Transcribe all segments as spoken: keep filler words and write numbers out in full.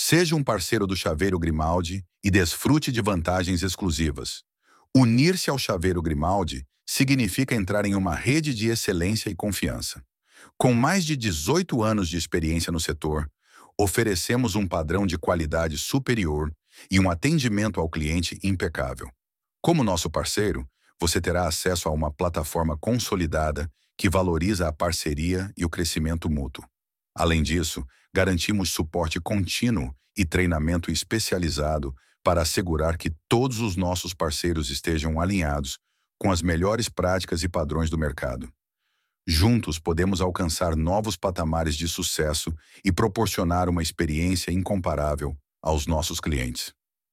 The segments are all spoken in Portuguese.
Seja um parceiro do Chaveiro Grimaldi e desfrute de vantagens exclusivas. Unir-se ao Chaveiro Grimaldi significa entrar em uma rede de excelência e confiança. Com mais de dezoito anos de experiência no setor, oferecemos um padrão de qualidade superior e um atendimento ao cliente impecável. Como nosso parceiro, você terá acesso a uma plataforma consolidada que valoriza a parceria e o crescimento mútuo. Além disso, garantimos suporte contínuo e treinamento especializado para assegurar que todos os nossos parceiros estejam alinhados com as melhores práticas e padrões do mercado. Juntos podemos alcançar novos patamares de sucesso e proporcionar uma experiência incomparável aos nossos clientes.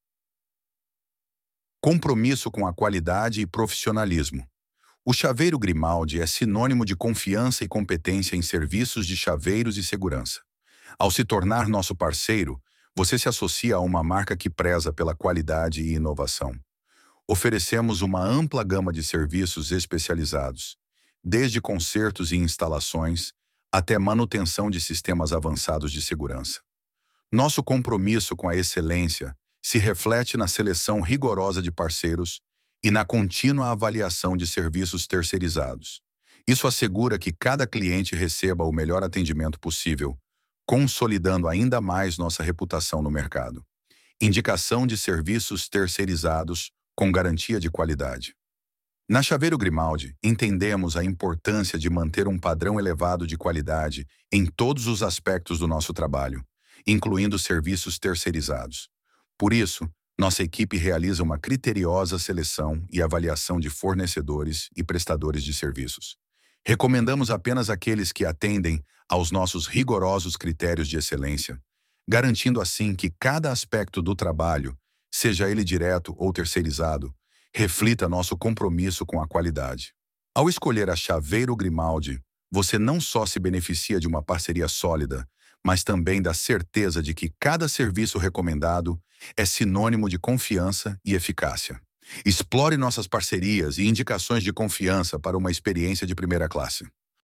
Compromisso com a qualidade e profissionalismo. O Chaveiro Grimaldi é sinônimo de confiança e competência em serviços de chaveiros e segurança. Ao se tornar nosso parceiro, você se associa a uma marca que preza pela qualidade e inovação. Oferecemos uma ampla gama de serviços especializados, desde consertos e instalações até manutenção de sistemas avançados de segurança. Nosso compromisso com a excelência se reflete na seleção rigorosa de parceiros e na contínua avaliação de serviços terceirizados. Isso assegura que cada cliente receba o melhor atendimento possível, consolidando ainda mais nossa reputação no mercado. Indicação de serviços terceirizados com garantia de qualidade. Na Chaveiro Grimaldi, entendemos a importância de manter um padrão elevado de qualidade em todos os aspectos do nosso trabalho, incluindo serviços terceirizados. Por isso, nossa equipe realiza uma criteriosa seleção e avaliação de fornecedores e prestadores de serviços. Recomendamos apenas aqueles que atendem aos nossos rigorosos critérios de excelência, garantindo assim que cada aspecto do trabalho, seja ele direto ou terceirizado, reflita nosso compromisso com a qualidade. Ao escolher a Chaveiro Grimaldi, você não só se beneficia de uma parceria sólida, mas também da certeza de que cada serviço recomendado é sinônimo de confiança e eficácia. Explore nossas parcerias e indicações de confiança para uma experiência de primeira classe.